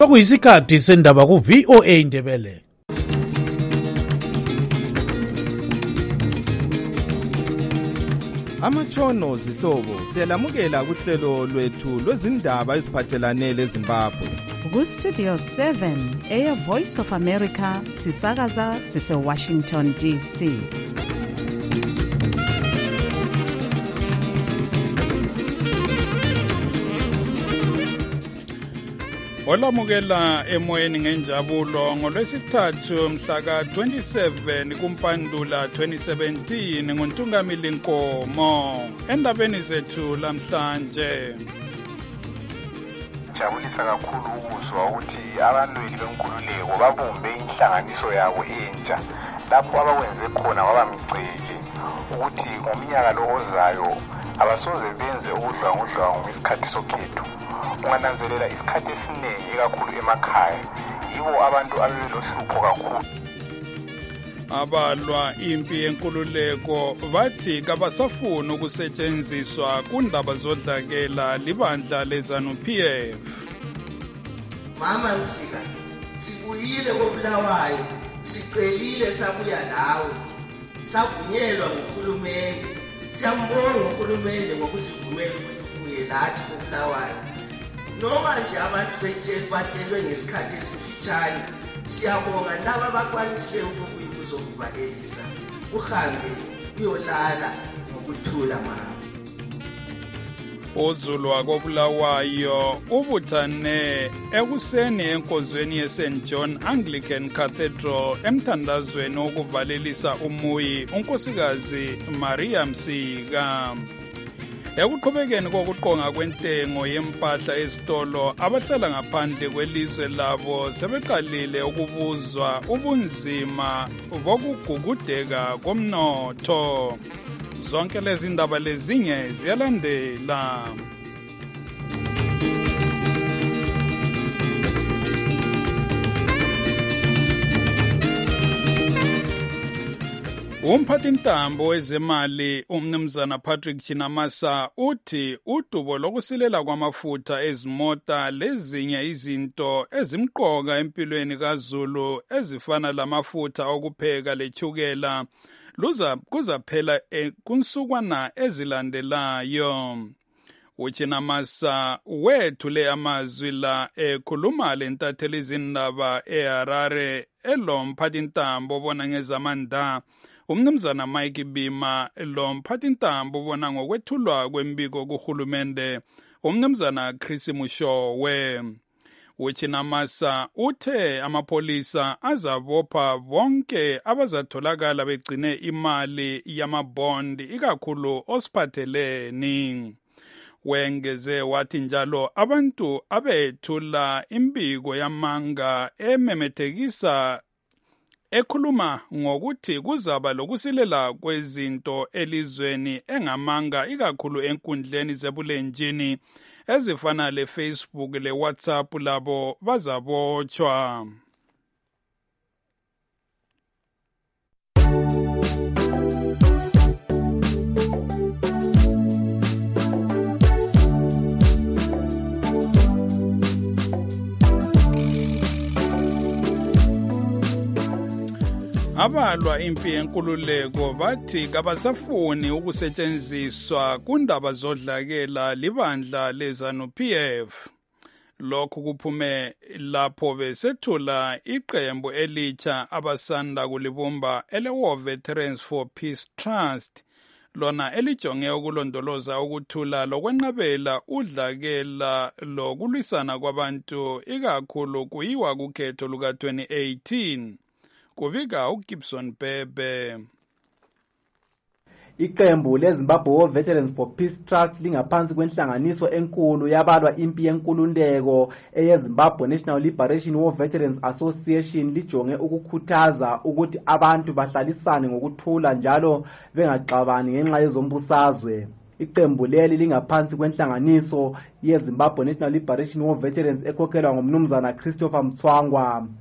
Okuyisikhathi sendaba ku VOA Indebele. Amatshono zihlobo siyalamukela kuhlelo lwethu lwezindaba eziphathelane leZimbabwe. Ku Studio 7 Air Voice of America sisakaza sise Washington DC. Olamukela emoyeni ngenjabulo ngolwesithathu mhla ka 27 kuMpandula 2017 nguNtungamili Nkomo endabeni zethu lamhlanje. Jabulisa kakhulu ukuzwa ukuthi abalweli benkululeko babumbe inhlanganiso yabo entsha lapho abakwenze khona wabamgceke ukuthi ngomnyaka lo ozayo abasoze benze ubudlwangudlwangu ngesikhathi sokhetho. Ungananzelela isikhathi esiningi kakhulu emakhaya yibo abantu abebelohlupho kakhulu. Abalwa impi yenkululeko bathi kabasafuni ukusetshenziswa kundaba zodlakela libandla leZANU-PF. Mama Msika, sibuyile koBulawayo, sicelile sabuya lawe, savunyelwa nguhulumende. Siyambonga uHulumende ngokusivumela ukubuye lathi koBulawayo. Noma nje abantu batshelwe ngesikhathi esifitshane, siyabonga laba abakwanise ukubuya ukuzokuvalelisa. Uhambe uyolala ngokuthula mama. Uzulu wakoBulawayo ubuthane ekuseni enkonzweni yeSt John Anglican Cathedral emthandazweni wokuvalelisa umuyi unkosikazi Maria Msika. Ekuqhubekeni kokuqonga kwentengo yempahla ezitolo, abahlala ngaphandle kwelizwe labo sebeqalile ukubuzwa ubunzima bokugugudeka komnotho. Zonke lezi ndaba lezinye ziyalandela. Umphathintambo wezemali umnumzana Patrick Chinamasa uthi udubo lokusilela kwamafutha ezimota lezinye izinto ezimqoka empilweni kaZulu ezifana lamafutha okupheka lechukela kuzaphela kunsukwana ezilandelayo. Uchinamasa wethule amazwi la ekhuluma lentatheli izindaba eHarare elomphathintambo bona ngezamandla umnumzana Mike Bima lomphathintambo ubona ngokwethulwa kwembiko kuhulumende umnumzana Chris Mushowe. Uchinamasa uthe amapolisa azabopha bonke abazatholakala begcine imali yamabondi ikakhulu osiphatheleni. Wengeze wathi njalo abantu abethula imbiko yamanga ememethekisa ekhuluma ngokuthi kuzaba lokusilela kwezinto elizweni engamanga ikakhulu enkundleni zebulenjini ezifana leFacebook leWhatsApp labo bazabotshwa. Abalwa impi yenkululeko bathi kabasafuni ukusetshenziswa kundaba zodlakela libandla leZANU-PF. Lokhu kuphume lapho besethula iqembu elitsha abasanda kulibumba ele-War Veterans for Peace Trust, lona elijonge ukulondoloza ukuthula lokwenqabela udlakela lokulwisana kwabantu ikakhulu kuyiwa kukhetho luka-2018. Kubika uGibson Bebe. Iqembu leZimbabwe War Veterans for Peace Trust lingaphansi kwenhlanganiso enkulu yabalwa impi yenkululeko eyeZimbabwe National Liberation War Veterans Association lijonge ukukhuthaza ukuthi abantu bahlalisane ngokuthula njalo bengaxabani ngenxa yezombusazwe. Iqembu leli lingaphansi kwenhlanganiso yeZimbabwe National Liberation War Veterans ekhokhelwa ngumnumzana Christopher Mtswangwa.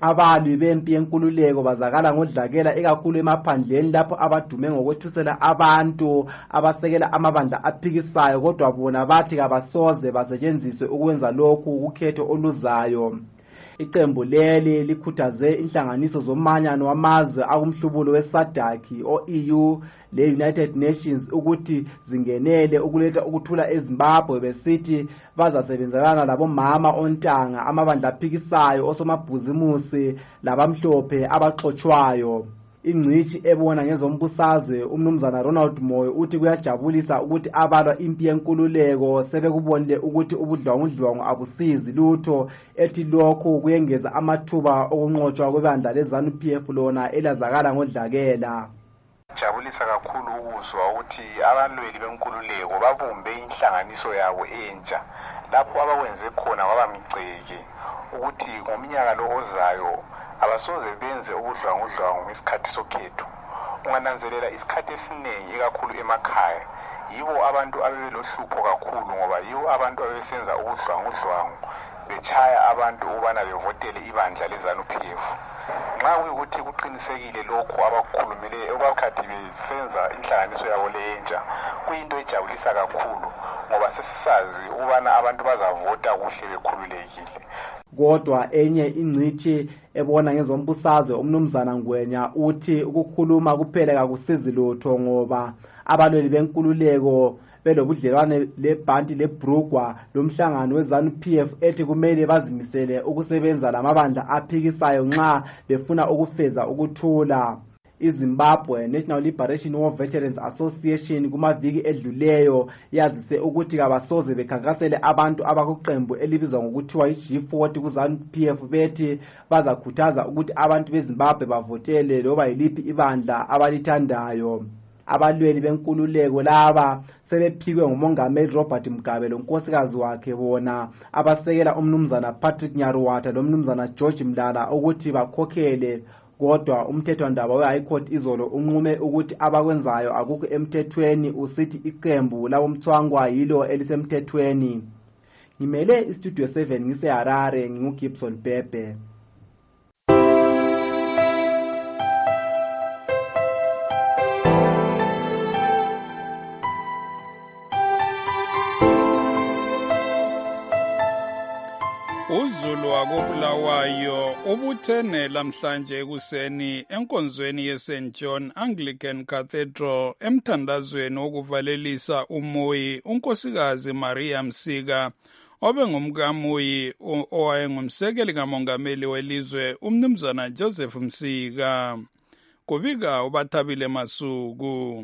Abalwi bempi yenkululeko bazakala ngodlakela ekakhulu emaphandleni lapho abadume ngokwethusela abantu abasekela amabandla aphikisayo, kodwa bona bathi kabasoze basetshenziswe ukwenza lokhu kukhetho oluzayo. Iqembu leli likhuthaze inhlanganiso zomanyano wamazwe akumhlubulo weSADC o-EU le-United Nations ukuthi zingenele ukuletha ukuthula eZimbabwe, besithi bazasebenzelana labomama ontanga, amabandla aphikisayo, osomabhuzimusi labamhlophe abaxotshwayo. Ingcishi ebona ngezombusazwe umnumzana Ronald Moyo uthi kuyajabulisa ukuthi abalwa impi yenkululeko sebekubonile ukuthi ubudlwangudlwangu abusizi lutho, ethi lokho kuyengeza amathuba okunqotshwa kwebandla leZANU-PF lona elazakala ngodlakela. Jabulisa kakhulu ukuzwa ukuthi abalweli benkululeko babumbe inhlanganiso yabo entsha lapho abakwenze khona kwabamgceke ukuthi ngomnyaka lo ozayo abasoze benze ubudlwangudlwangu ngesikhathi sokhetho. Ungananzelela isikhathi esiningi ekakhulu emakhaya yibo abantu abebelohlupho kakhulu, ngoba yibo abantu abebesenza ubudlwangudlwangu bechaya abantu ukubana bevotele ibandla leZANU-PF. Nxa kuyikuthi kuqinisekile lokho abakukhulumileyo okwathi besenza inhlanganiso yabo lentsha, kuyinto ejabulisa kakhulu ngoba sesisazi ukubana abantu bazavota kuhle bekhululekile. Kodwa enye ingcithi ebona ngezombusazwe umnumzana Ngwenya uthi ukukhuluma kuphela kakusizi lutho, ngoba abalweli benkululeko belobudlelwane lebhanti leBrugwa lomhlangano weZANU-PF ethi kumele bazimisele ukusebenza lamabandla aphikisayo nxa befuna ukufeza ukuthula. iZimbabwe National Liberation War Veterans Association kumaviki edluleyo yazise ukuthi kabasoze bekhankasele abantu abakuqembu elibizwa ngokuthiwa iG40 kuZANU-PF bethi bazakhuthaza ukuthi abantu beZimbabwe bavotele loba yiliphi ibandla abalithandayo. Abalweli benkululeko laba sebephikwe ngumongameli Robert Mugabe lonkosikazi wakhe bona abasekela umnumzana Patrick Nyaruwata lomnumzana George Mlala ukuthi bakhokhele, kodwa umthethwandaba we-High Court izolo unqume ukuthi abakwenzayo akukho emthethweni, usithi iqembu labomthwangwa yilo elisemthethweni. Ngimele iStudio 7 ngiseHarare, nginguGibson Pepe. uZulu wakobulawayo ubuthene lamhlanje ekuseni enkonzweni yeSt John Anglican Cathedral emthandazweni wokuvalelisa uMoyi unkosikazi Maria Msika obengumkaMoyi owayengumsekeli kamongameli welizwe umnumzana Joseph Msika. Kubika uBathabile Masuku.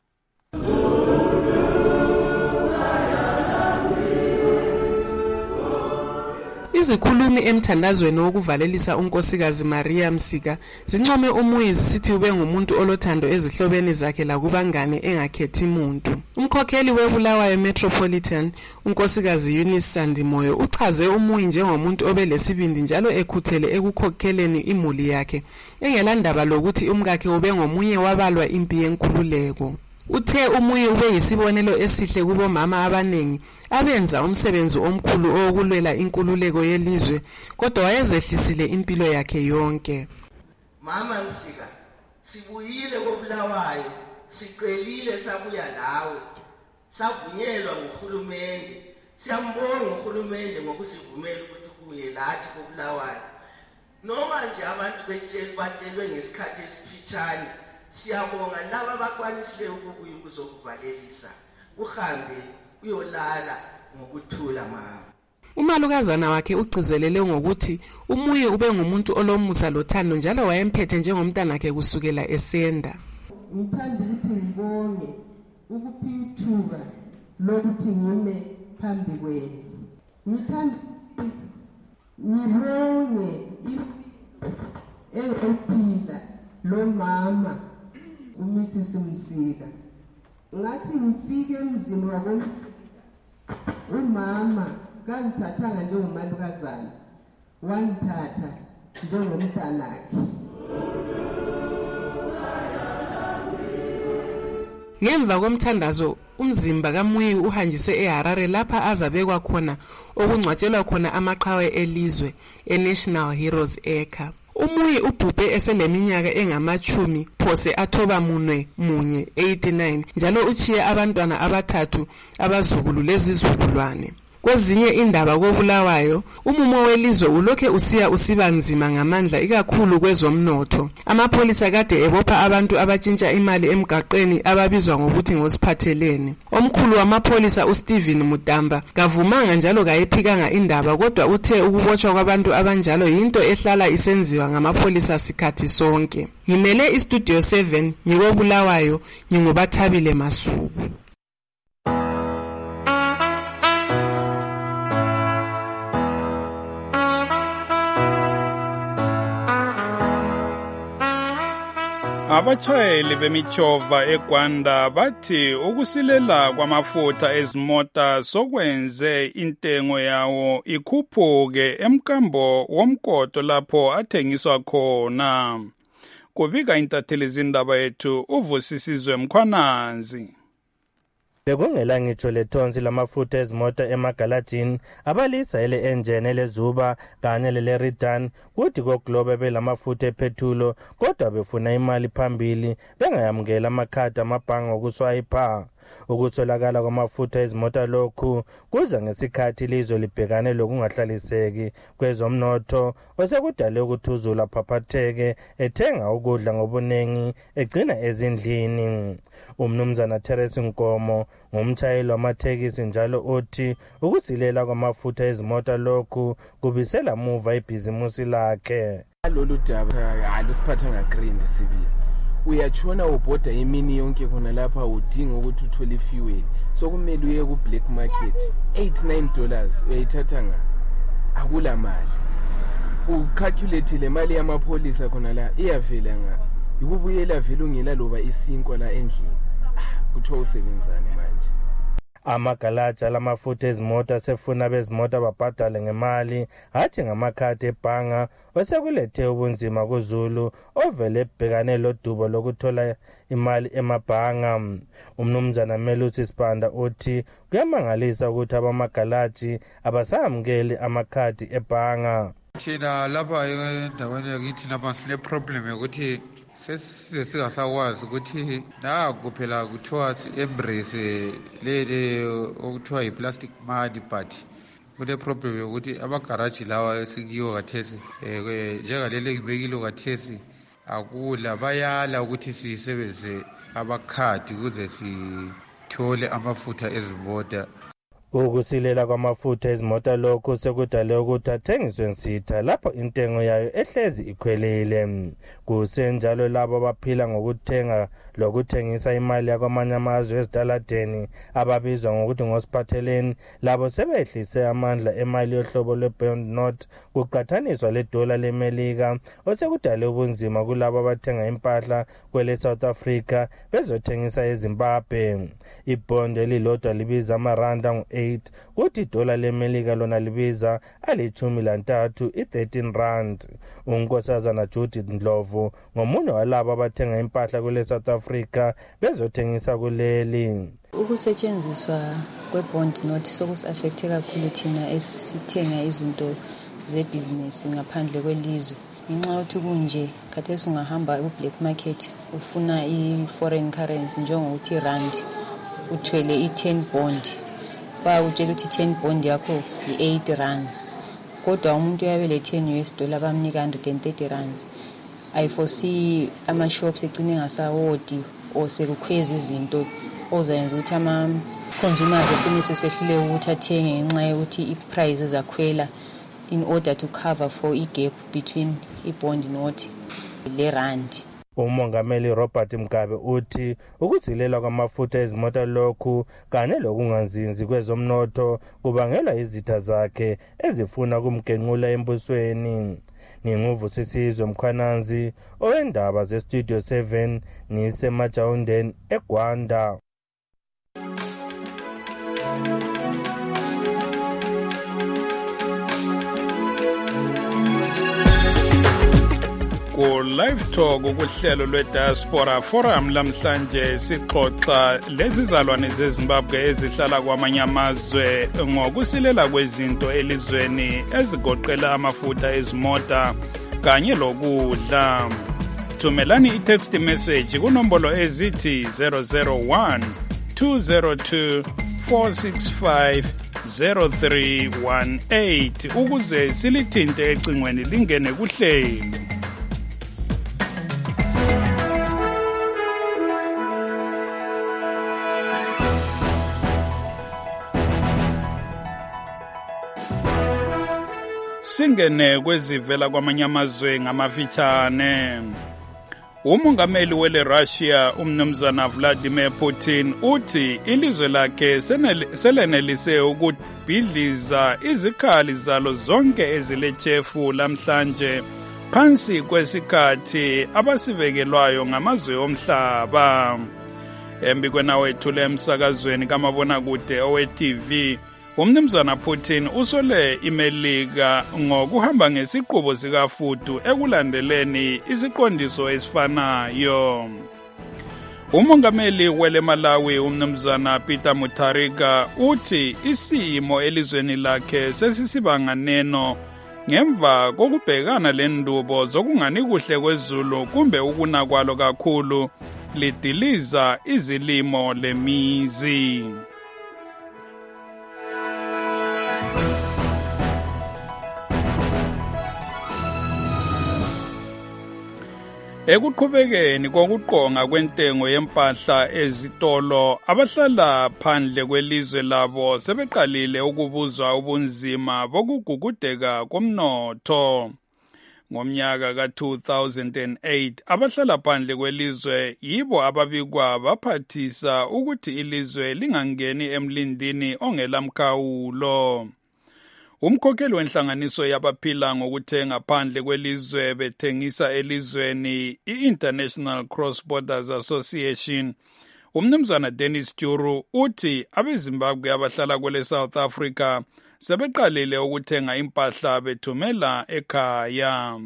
Izikhulumi emthandazweni wokuvalelisa unkosikazi Maria Msika zincome uMoyi zisithi ube ngumuntu olothando ezihlobeni zakhe lakubangane engakhethi muntu. Umkhokheli weBulawayo Metropolitan unkosikazi Eunice Sandimoyo uchaze uMoyi njengomuntu obelesibindi njalo ekhuthele ekukhokheleni imuli yakhe engelandaba lokuthi umkakhe ube ngomunye wabalwa impi yenkululeko. Uthe uMoyi ube yisibonelo esihle kubomama abanengi abenza umsebenzi omkhulu okulwela inkululeko yelizwe, kodwa wayezehlisile impilo yakhe yonke. Mama Msika, sibuyile koBulawayo, sicelile sabuya lawe, savunyelwa nguhulumende. Siyambonga uHulumende ngokusivumela ukuthi kuye lathi koBulawayo. Noma nje abantu batshelwe ngesikhathi esifitshane, siyabonga laba abakwanisile ukubuya ukuzokuvalelisa. Uhambe uyolala ngokuthula mama. Umalukazana wakhe ugcizelele ngokuthi uMoyi ube ngumuntu olomusa lothando njalo wayemphethe njengomntanakhe kusukela esenda. Ngithanda ukuthi ngibonge ukuphithuka lokuthi ngime phambi kwenu. Ngithanda ngibonge empila lo mama uMrs Msika. Ngathi ngifike emzini wakomsi umama kangithathanga njengomalukazana, wangithatha njengomntanakhe. Ngemva komthandazo umzimba kaMoyi uhanjiswe eHarare lapha azabekwa khona okungcwatshelwa khona amaqhawe elizwe eNational Heroes Acre. Umuyi ubhubhe eseneminyaka engamachumi phose athoba munye 89 njalo uchiye abantwana abathathu abazukulu lezizukulwane. Kwezinye indaba koBulawayo, umumo welizwe ulokhe usiba nzima ngamandla ikakhulu kwezomnotho. Amapholisa kade ebopha abantu abatshintsha imali emgaqweni ababizwa ngokuthi ngosiphathelene. Omkhulu wamapholisa uSteven Mudamba kavumanga njalo kayiphikanga indaba, kodwa uthe ukubotshwa kwabantu abanjalo yinto ehlala isenziwa ngamapholisa sikhathi sonke. Ngimele iStudio 7 ngikoBulawayo, nginguBathabile Masuku. Abatshayeli bemichova eGwanda bathi ukusilela kwamafutha ezimota sokwenze intengo yawo ikhuphuke emkambo womkoto lapho athengiswa khona. Kubika intatheli zindaba yethu uVusisizwe Mkhwananzi. Bekungela ngitsho lethonsi lamafutha ezimota emagalajini abalisa ele-engine elezuba kanye lele-return kuthi koGlobe belamafutha ephethulo kodwa befuna imali phambili bengayamukela amakhadi amabhange okuswayipha. Ukutholakala kwamafutha ezimota lokhu kuza ngesikhathi ilizwe libhekane lokungahlaliseki kwezomnotho osekudale ukuthuzula phaphatheke ethenga ukudla ngobunengi egcina ezindlini. Umnumzana Terence Nkomo ngumtshayeli wamathekisi njalo uthi ukusilela kwamafutha ezimota lokhu kubisela muva ibhizimusi lakhe. Lolu daba alusiphatha ngagrind sibili. Uyachona ubhoda imini yonke khona lapha udinga ukuthi uthole ifuel. So kumele uye ku black market. $8-9 uyayithatha nga akula mali. Ucalculate le mali yamapholisa khona la iyavela nga. Ikubuyela vele ungela loba isinkwa la endlini. Kuthiwa usebenzani manje. Amagalaja lamafutha ezimota sefuna bezimota babhadale ngemali hathi ngamakhadi ebhanga osekulethe ubunzima kuZulu ovele ebhekane lodubo lokuthola imali emabhanga. Umnumzana Melusi Sibanda uthi kuyamangalisa ukuthi abamagalaji abasamukeli amakhadi ebhanga. Thina lapha endaweni yakithi lapha sile problem yokuthi sesingasakwazi ukuthi naku phela kuthiwa embrace lele okuthiwa yi-plastic money, but kule problem yokuthi amagaraji lawa esikiwo kathesi njengalele ngibekile kathesi akula bayala ukuthi sisebenzise amakhadi ukuze sithole amafutha ezimota. Ukusilela kwamafutha ezimota lokhu sekudale ukuthi athengiswe nsitha lapho intengo yayo ehlezi ikhwelile. Kusenjalo labo abaphila ngokuthenga lokuthengisa imali yakwamanye amazwe ezitaladeni ababizwa ngokuthi ngosiphatheleni labo sebehlise amandla emali yohlobo lwe-bond note kuqathaniswa le-dollar leMelika osekudale ubunzima kulabo abathenga impahla kwele South Africa bezothengisa eZimbabwe. Ibond elilodwa libiza amaranda ngu-8 kuthi idola leMelika lona libiza ali-13 i-13 rand. Unkosazana Judith Ndlovu ngomunye walabo abathenga impahla kule South Africa bezothengisa kuleli. Ukusetshenziswa kwe-bond note sokusi-affecte kakhulu thina esithenga izinto zebhizinesi ngaphandle kwelizwe. Ngenxa yokuthi kunje khathesi ungahamba ku-black market ufuna i-foreign currency njengokuthi rand uthwele i-10 bond bayakutshela ukuthi 10 bond yakho i-8 rands kodwa umuntu uyabe le-10 US dollar bamnika 130 rands. I foresee ama-shops egcine engasawodi or sekukhweza izinto ozayenza ukuthi ama-consumers egcine sesehlule ukuthi athenge ngenxa yokuthi i-prices akhwela in order to cover for i-gap between i-bond note le-rand. Umongameli Robert Mugabe uthi ukuzilela kwamafutha ezimota lokhu kanye lokungazinzi kwezomnotho kubangela izitha zakhe ezifuna kumgenqula embusweni. Nginguvusisizwe Mkhwananzi owendaba zeStudio 7 ngisemajawundeni eGwanda. Ku live talk ukuhlelo lwe-Diaspora Forum lamhlanje sixoxa lezizalwane zeZimbabwe ezihlala kwamanye amazwe ngokusilela kwezinto elizweni ezigoqela amafutha ezimota kanye lokudla. Thumelani i-text message kunombolo ezithi 001 202 465 0318 ukuze silithinte ecingweni lingene kuhlelo. Singene kwezivela kwamanye amazwe ngamafitshane. Umongameli wele Russia umnumzana Vladimir Putin uthi ilizwe lakhe selenelise ukubhidliza izikhali zalo zonke ezilechefu lamhlanje phansi kwesikhathi abasivekelwayo ngamazwe omhlaba. Embi kwenawethule emsakazweni kamabonakude owe-TV, umnumzana Putin usole iMelika ngokuhamba ngesiqubo sikafudu ekulandeleni isiqondiso esifanayo. Umongameli wele Malawi umnumzana Peter Mutharika uthi isimo elizweni lakhe sesisibanganeno ngemva kokubhekana lendubo zokungani kuhle kwezulu kumbe ukuna kwalo kakhulu lidiliza izilimo lemizi. Ekuqhubekeni kokuqonga kwentengo yempahla ezitolo, abahlala phandle kwelizwe labo sebeqalile ukubuzwa ubunzima bokugugudeka komnotho. Ngomnyaka ka-2008, abahlala phandle kwelizwe yibo ababikwa baphathisa ukuthi ilizwe lingangeni emlindini ongelamkhawulo. Umkhokheli wenhlanganiso yabaphila ngokuthenga phandle kwelizwe bethengisa elizweni i-International Cross Borders Association, umnumzana Dennis Juru uthi abeZimbabwe abahlala kwele South Africa sebeqalile ukuthenga impahla bethumela ekhaya.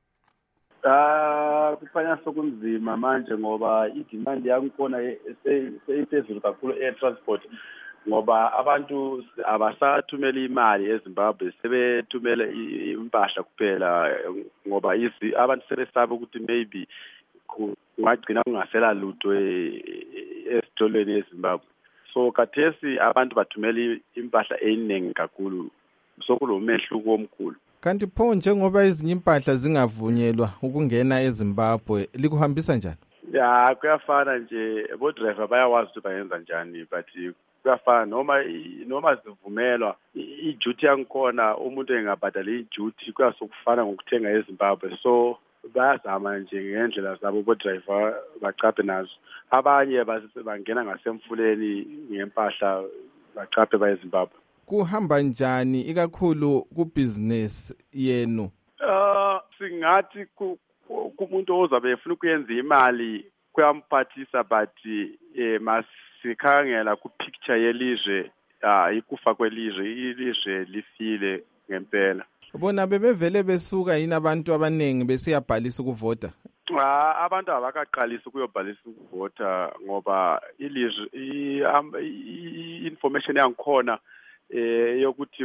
Kukhanya sokunzima manje ngoba idemand yangikhona seyiphezulu kakhulu e-transport. Ngoba abantu abasathumela imali eZimbabwe sebethumela impahla kuphela ngoba abantu sebesaba ukuthi maybe kungagcina kungasela lutho esitolweni eZimbabwe. So khathesi abantu bathumela impahla eningi kakhulu, sokulomehluko omkhulu. Kanti pho njengoba ezinye impahla zingavunyelwa ukungena eZimbabwe likuhambisa njani? Ya kuyafana nje, bodriver bayawazi ukuthi bayenza njani, but kuyafana noma zivumelwa i-duty yangikhona umuntu engabhadala i-duty kuyasokufana ngokuthenga eZimbabwe. So bayazama nje ngendlela zabo bodriver bacaphe nazo. Abanye bangena ngasemfuleni ngempahla bacaphe bayeZimbabwe. Kuhamba njani ikakhulu kubusiness yenu? Singathi kumuntu ozabe efuna ukuyenza imali kuyamphathisa, but sikhangela ku-picture yelizwe, ikufa kwelizwe, ilizwe lifile ngempela. Bona bebevele besuka yini abantu abaningi besiyabhalisa ukuvota? Abantu abakaqalisa ukuyobhalisa ukuvota ngoba ilizwe i-information yangikhona yokuthi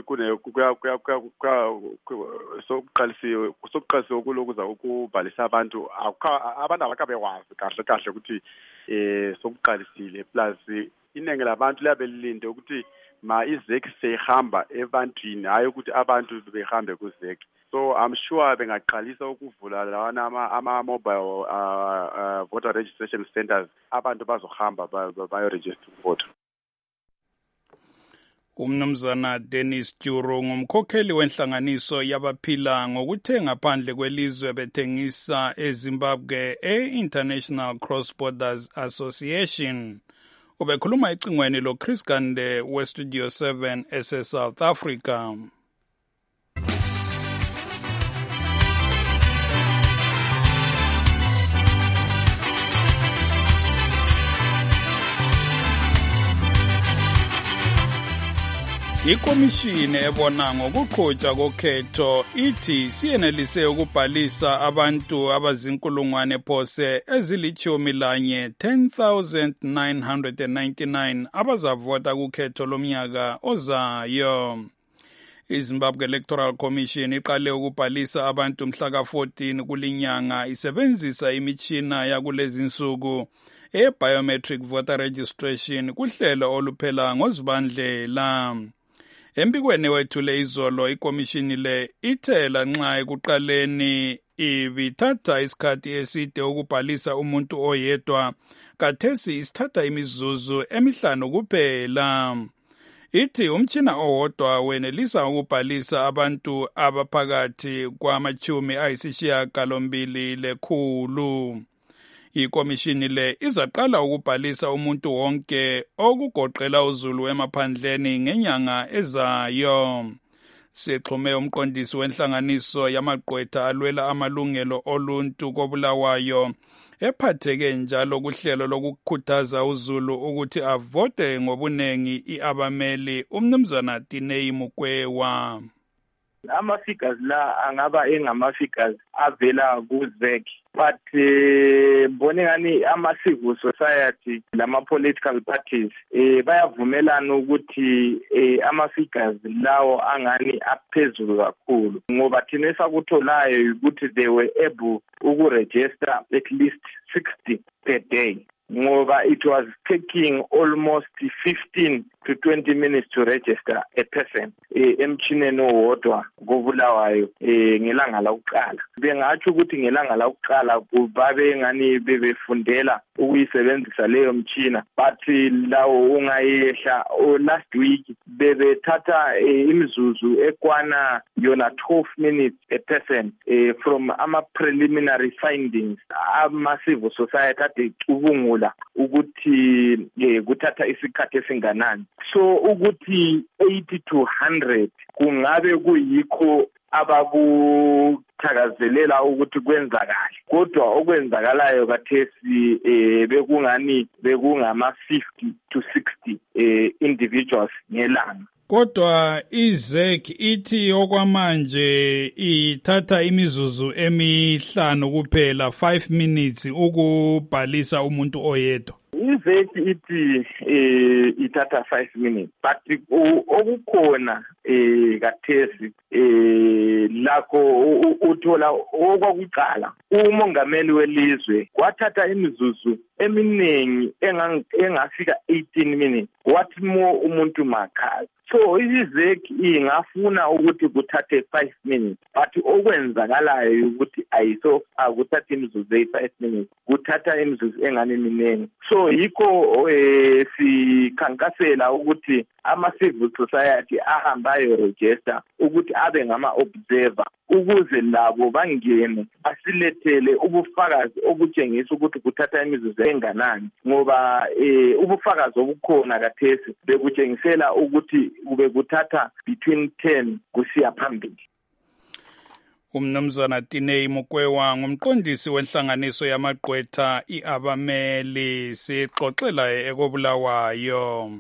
sokuqalisiwe ukulokuza ukubhalisa abantu abakabewazi kahle ukuthi sokuqalisile. Plus iningi labantu liyabe lilinde ukuthi ma izeki seyihamba ebantwini, hayi ukuthi abantu behambe kuzeki. So I'm sure bengaqalisa ukuvula lawana ama-mobile voter registration centers, abantu bazohamba bayo-register ukuvota. Umnumzana Dennis Juru ngumkhokheli wenhlanganiso yabaphila ngokuthenga phandle kwelizwe bethengisa eZimbabwe e-International Cross Borders Association. Ubekhuluma ecingweni lo Chris Gande we-Studio 7 ese-South Africa. Ikomishini ebona ngokuqhutshwa kokhetho ithi siyenelise ukubhalisa abantu abazinkulungwane phose ezili-11 10,999 abazavota kukhetho lomnyaka ozayo. iZimbabwe Electoral Commission iqale ukubhalisa abantu mhla ka-14 kulinyanga isebenzisa imitshina yakulezi insuku e-biometric voter registration kuhlelo oluphela ngoZibandlela. Empikweni wethule izolo ikomishini le ithela nxa ekuqaleni ibithatha isikhathi eside ukubhalisa umuntu oyedwa, kathesi isithatha imizuzu emihlanu kuphela. Ithi umtshina owodwa wenelisa ukubhalisa abantu abaphakathi kwama-280. Ikomishini le izaqala ukubhalisa umuntu wonke okugoqela uZulu emaphandleni ngenyanga ezayo. Sixhume umqondisi wenhlanganiso yamagqwetha alwela amalungelo oluntu koBulawayo ephatheke njalo kuhlelo lokukhuthaza uZulu ukuthi avote ngobunengi iabameli, umnumzana Tinei Mukwewa. Ama-figures la angaba engama-figures avela ku-ZEC, but mbone ngani ama-civil society lama-political parties bayavumelana ukuthi ama-figures lawo angani aphezulu kakhulu, ngoba thina esakutholayo ukuthi they were able ukuregister at least 60 per day, ngoba it was taking almost 15 to 20 minutes to register a person emchineni owodwa koBulawayo ngelanga lokuqala. Bengathi ukuthi ngelanga lokuqala babe ngani bebefundela ukuyisebenzisa leyo mchina, but lawo ungayehla last week bebethatha imizuzu ekwana yona 12 minutes a person from ama preliminary findings ama-civil society ade cubungula ukuthi kuthatha isikhathi esinganani. So ukuthi 80 to 100 kungabe kuyikho abakuthakazelela ukuthi kwenzakala, kodwa okwenzakalayo kathesi bekungani bekungama-50 to 60 individuals ngelanga. Kodwa iZEC ithi okwamanje ithatha imizuzu emihlanu kuphela, 5 minutes ukubhalisa umuntu oyedwa. iZEC ithi ithatha 5 minutes, but okukhona kathesi lakho uthola okwakuqala umongameli welizwe wathatha imizuzu eminingi engafika 18 minutes, what more umuntu makhazi. So iZEC ingafuna ukuthi kuthathe 5 minutes, but okwenzakalayo ukuthi akuthatha imizuzu 5 minutes, kuthatha imizuzu engane miningi. So yikho sikhankasela ukuthi ama-civil society ahambayo register ukuthi abe ngama-observer ukuze labo bangene asilethele ubufakazi obutshengisa ukuthi kuthatha imizuzu enganani, ngoba ubufakazi obukhona kathesi bekutshengisela ukuthi kube kuthatha between 10 kusiya phambili. Umnumzana Tinei Mukwewa ngumqondisi wenhlanganiso yamagqwetha iabameli, sixoxela ekoBulawayo.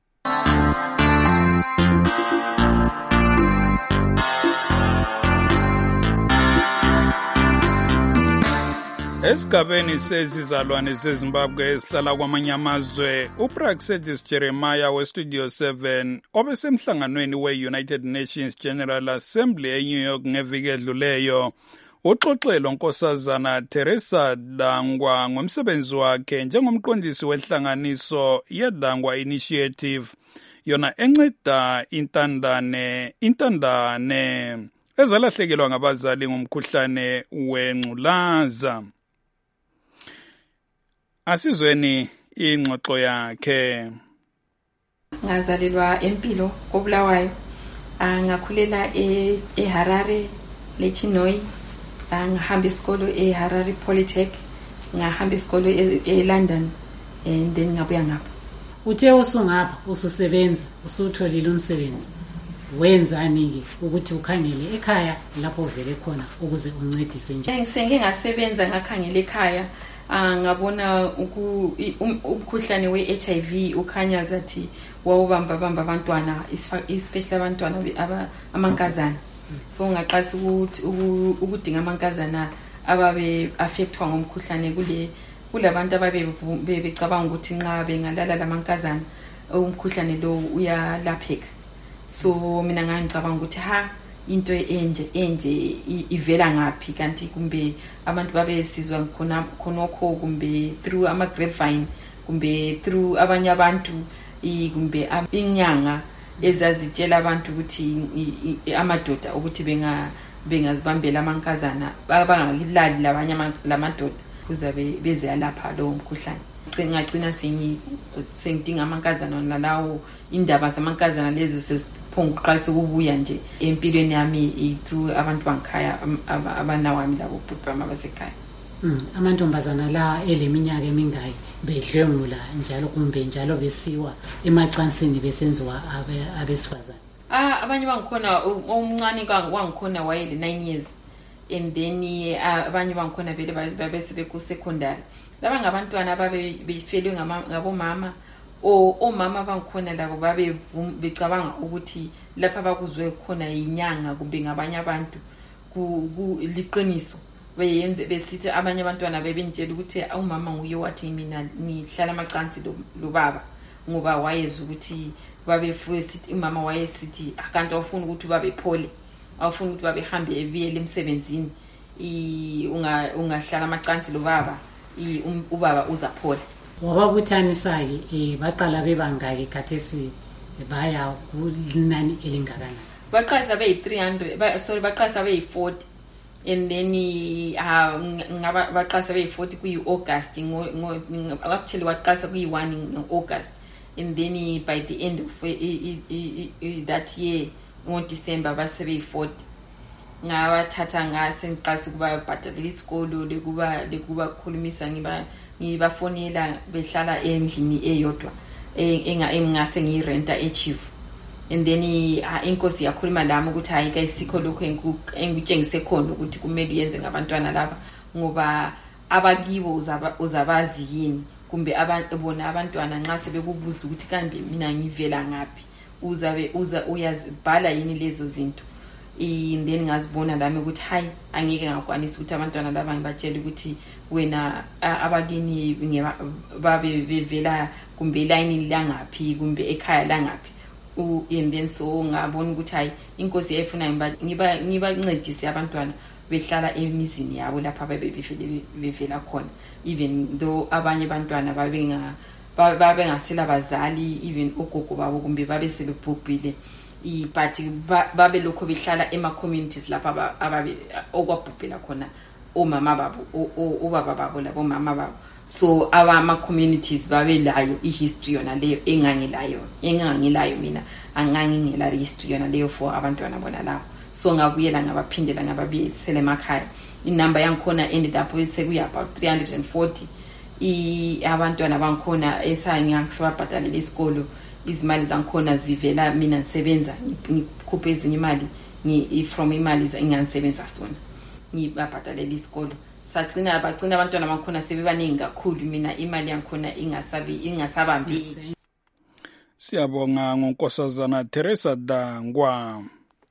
Esigabeni sezizalwane zeZimbabwe ezihlala kwamanye amazwe, uPraxedis Jeremiah weStudio 7 obesemhlanganweni we-United Nations General Assembly eNew York ngeviki edluleyo uxoxelo Nkosazana Teresa Dangwa ngomsebenzi wakhe njengomqondisi wenhlanganiso yeDangwa Initiative, yona enceda intandane ezalahlekelwa ngabazali ngumkhuhlane wengculaza. Asizweni ingxoxo yakhe. Ngazalelwa empilo koBulawayo, ngakhulela eHarare leChinoi, ngahamba isikolo eHarare Polytech, ngahamba isikolo eLondon, and then ngabuya ngapha. Uthe usungapha ususebenza usutholile umsebenzi, wenzani ke ukuthi ukhangele ekhaya lapho vele khona ukuze uncedise nje? Ngike ngasebenza ngakhangela ekhaya, ngabona umkhuhlane we-HIV ukhanya zathi wawubamba abantwana, especially abantwana amankazana. So ngaqasa ukudinga amankazana ababe affectwa ngomkhuhlane kulabantu ababecabanga ukuthi nxa bengalala lamankazana umkhuhlane lo uyalapheka. so mina ngangicabanga ukuthi into enje ivela ngaphi kanti kumbe abantu babesizwa khonokho kumbe through ama grapevine kumbe through abanye abantu kumbe inyanga ezazitshela abantu ukuthi amadoda ukuthi bengazibambela amankazana bangakilali labanye lamadoda kuzabe beze lapha lo mkhuhlane. Ngagcina sengidinga amankazana nalawo indaba zamankazana lezi sesiphonga uqalisa ukubuya nje empilweni yami through abantu bangikhaya abanawami labo bhuti bami abasekhaya. Amantombazana la eleminyaka emingaki bedlengula njalo kumbe njalo besiwa emacansini besenziwa abesifazana? Abanye bangikhona omncane wangikhona wayele 9 years and then abanye bangikhona vele babese ku secondary. Laba ngabantwana ababefelwe ngabomama omama bangikhona labo becabanga ukuthi lapha bakuzwe khona inyanga kumbe ngabanye abantu liqiniso beyenze besithi abanye abantwana bebentshela ukuthi umama nguye wathi mina ngihlala amacansi lo baba ngoba wayeza ukuthi babefuwe sithi umama wayesithi akanti awufuni ukuthi babephole awufuni ukuthi babehambe ebiyele emsebenzini ungahlala amacansi lo baba ubaba uzaphola. Wababuthanisa-ke baqala bebangaki khathesi baya kunani elingakana? Baqalisa beyi-300 baqalisa beyi-40 and then baqalisa beyi-40 kuyi-August actually waqalisa kuyi-1 in August and then by the end of that year ngo-December base beyi-40. Ngabathatha ngase ngiqalisa ukuba bhatalela isikolo lekuba khulumisa ngibafonela behlala endlini eyodwa engase ngirenta echief and then inkosi yakhuluma lami ukuthi hayi kayisikho lokho engitshengise khona ukuthi kumele uyenze ngabantwana laba ngoba abakibo uzabazi yini kumbe bona abantwana nxa sebekubuza ukuthi kambe mina ngivela ngaphi uyazibhala yini lezo zinto. Then ngazibona lami ukuthi hayi angeke ngakwanisa ukuthi abantwana laba ngibatshela ukuthi wena abakini babe bevela kumbe line langaphi kumbe ekhaya langaphi and then so ngabona ukuthi hayi inkosi yayifuna ngibancedise abantwana behlala emizini yabo lapha bevela khona even though abanye abantwana babengasela bazali even ogogo babo kumbe babe sebebhubhile but babe lokho behlala ema-communities lapha okwabhubhela khona omama babo obaba babo labo mama babo so ama-communities babe layo i-history yona leyo engangilayo mina angangingela history yona leyo for abantwana bona labo so ngabuyela ngabaphindela ngababuyisela emakhaya. Inumber yangikhona ended up sekuya about 340 abantwana bangikhona ngisababhatalela isikolo izimali zangikhona zivela mina ngisebenza ngikhuphe ezinye imali from imali engangisebenza sona ngibabhatalela isikolo bacina abantwana bangikhona sebebaningi kakhulu mina imali yangikhona ingasabambi. Siyabonga ngonkosazana Teresa Dangwa.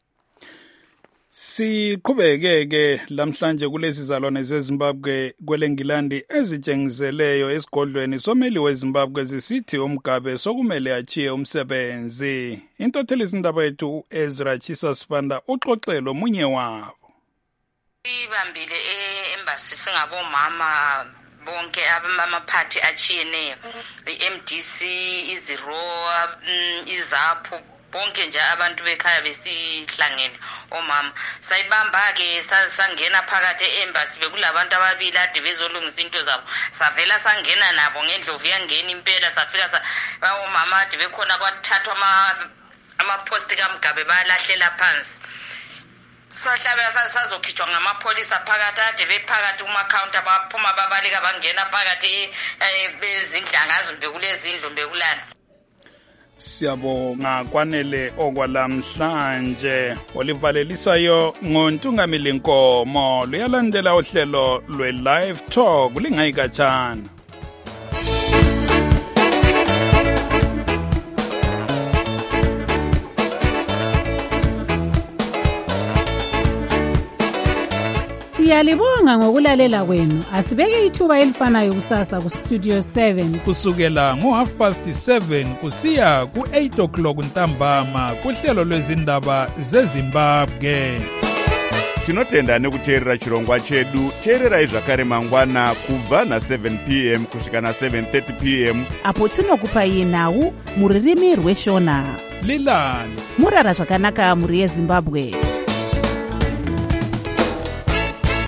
Siqhubeke lamhlanje kulezi zalwane zeZimbabwe kwelengilandi ezitshengiseleyo esigodlweni someli weZimbabwe zisithi uMgabe sokumele achiye umsebenzi. Intothelisi indaba yethu Ezra Chisa Sibanda uxoxelo munye wabo. Ibambile embassy singabomama bonke amaphathi achiyeneyo iMDC iziro izapho bonke nje abantu bekhaya besihlangene omama sayibamba ke sangena phakathi eembassy bekulabantu ababili ade bezolungisa into zabo savela sangena nabo ngendlovu yangena impela safika omama ade bekhona kwathathwa amaposti kaMgabe balahlela phansi sahlabela sazokhitshwa ngamapholisa phakathi ade bephakathi kuma-counter baphuma babaleka bangena phakathi bezindlangazo bekulezindlu bekulana. Siyabonga kwanele okwalamhlanje olivalelisayo ngontungamili Nkomo luyalandela uhlelo lwe-live talk lingayikatshana. Siyalibonga ngokulalela kwenu. Asibeke ithuba elifanayo kusasa ku Studio 7 kusukela ngo7:30 kusiya ku8 o'clock ntambama kuhlelo lwezindaba zeZimbabwe. Tinotenda nekuteerera chirongwa chedu. Teererai zvakare mangwana kubva na7 p.m. kusvika na7:30 p.m. apo tinokupai nhau muririmi rweshona. Lilani murara zvakanaka muri yeZimbabwe.